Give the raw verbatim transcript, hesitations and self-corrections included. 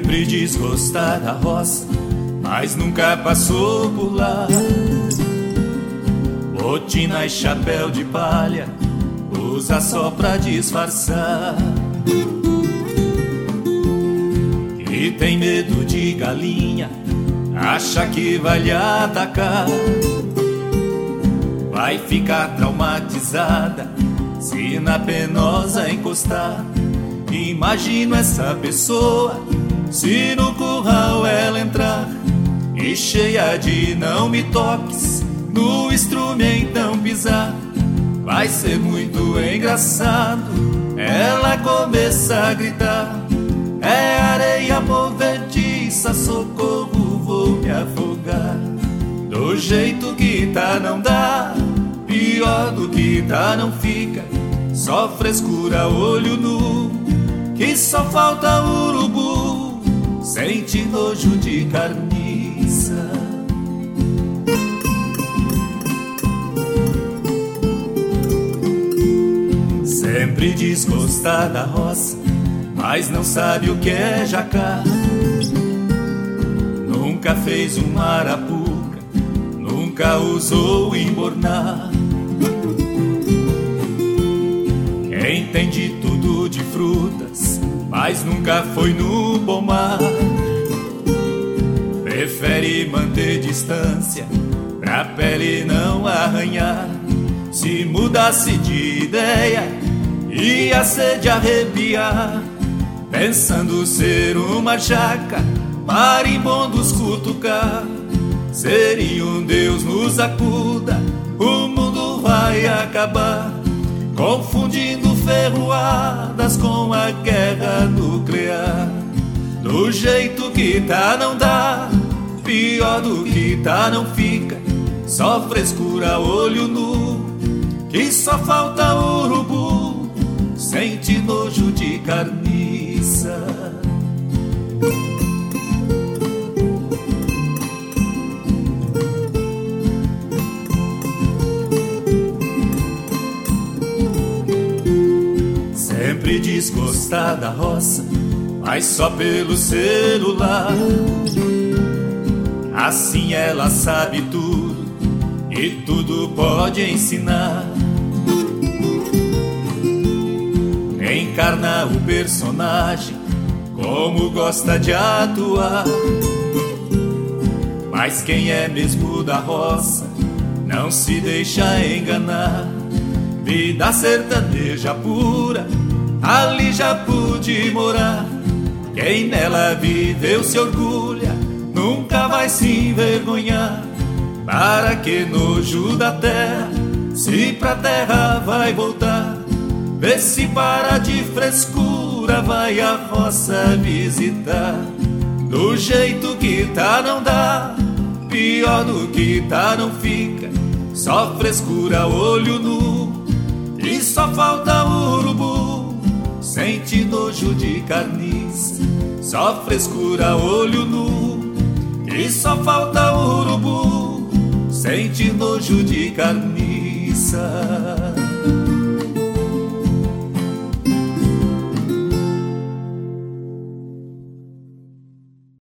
Sempre diz gostar da roça, mas nunca passou por lá. Botina e chapéu de palha, usa só pra disfarçar. E tem medo de galinha, acha que vai lhe atacar. Vai ficar traumatizada se na penosa encostar. Imagino essa pessoa se no curral ela entrar, e cheia de não me toques, no estrume então pisar. Vai ser muito engraçado ela começar a gritar: é areia movediça, socorro, vou me afogar. Do jeito que tá não dá, pior do que tá não fica. Só frescura, olho nu, que só falta urubu. Sente nojo de carniça. Sempre diz gostar da roça, mas não sabe o que é jacá. Nunca fez um arapuca, nunca usou embornar. Entende tudo de frutas, mas nunca foi no pomar. Prefere manter distância pra pele não arranhar. Se mudasse de ideia, ia ser de arrepiar. Pensando ser uma jaca, marimbondos cutucar. Seria um Deus nos acuda, o mundo vai acabar. Confundindo ferroadas com a guerra nuclear. Do jeito que tá não dá, pior do que tá não fica. Só frescura, olho nu, que só falta urubu. Sente nojo de carniça. Sempre diz gostar da roça, mas só pelo celular. Assim ela sabe tudo e tudo pode ensinar. Encarna o personagem como gosta de atuar. Mas quem é mesmo da roça não se deixa enganar. Vida sertaneja pura, ali já pude morar. Quem nela viveu se orgulha, nunca vai se envergonhar. Para que nojo da terra, se pra terra vai voltar. Vê se para de frescura, vai a roça visitar. Do jeito que tá não dá, pior do que tá não fica. Só frescura, olho nu, e só falta urubu. Sente nojo de carniça. Só frescura, olho nu, e só falta urubu. Sente nojo de carniça.